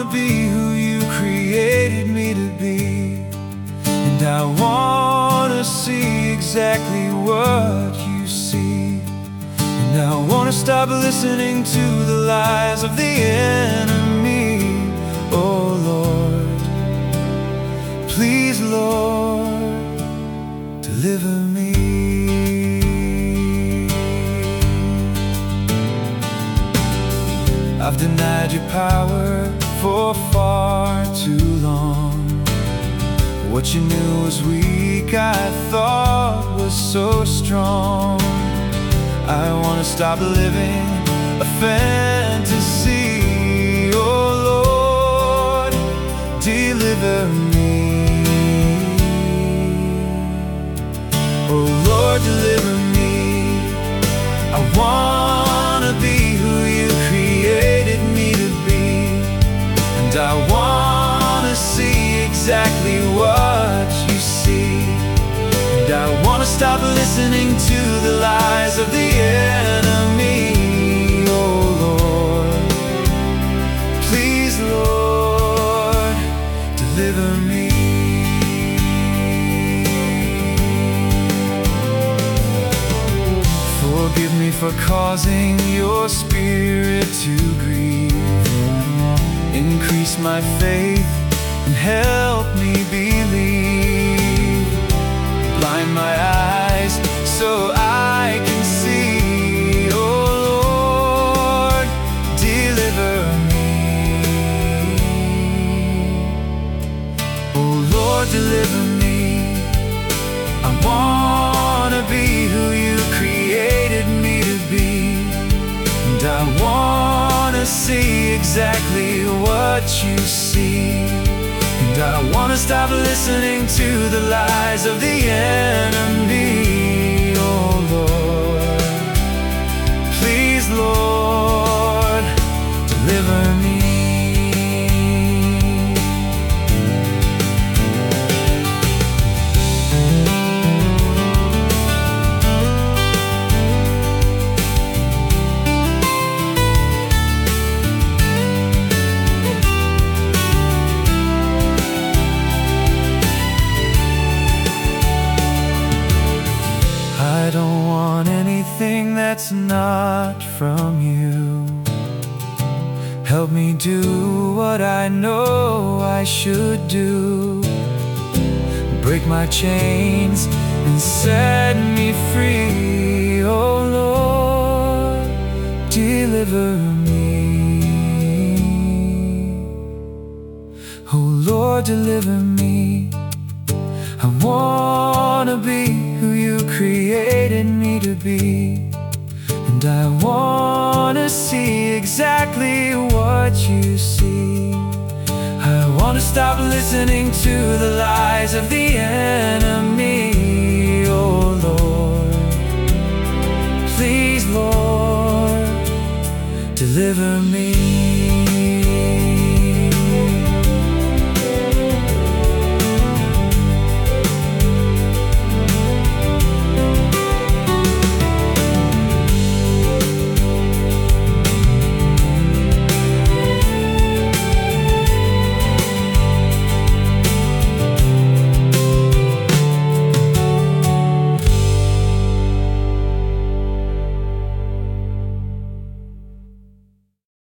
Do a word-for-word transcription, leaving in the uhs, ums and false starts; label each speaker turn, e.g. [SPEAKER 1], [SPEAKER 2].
[SPEAKER 1] be who you created me to be, and I wanna see exactly what you see. And I wanna stop listening to the lies of the enemy. Oh Lord, please Lord, deliver me. I've denied your power for far too long. What you knew was weak, I thought was so strong. I wanna stop living a fantasy. Oh Lord, deliver me. Oh Lord, deliver me. I wanna be who you created me to be, and I wanna see exactly what you see. And I wanna stop listening to the lies of the enemy. Oh Lord, please Lord, deliver me. Forgive me for causing your spirit to grieve. Increase my faith and help me believe. Blind my eyes so I can see. Oh Lord, deliver me. Oh Lord, deliver me. I wanna be who you created me to be, and I wanna see exactly what you see. And I wanna stop listening to the lies of the enemy. Oh Lord, please Lord, deliver me. I don't want anything that's not from you. Help me do what I know I should do. Break my chains and set me free. Oh Lord, deliver me. Oh Lord, deliver me. I wanna be who you created me to be, and I wanna see exactly what you see. I wanna stop listening to the lies of the enemy. Oh Lord, please Lord, deliver me.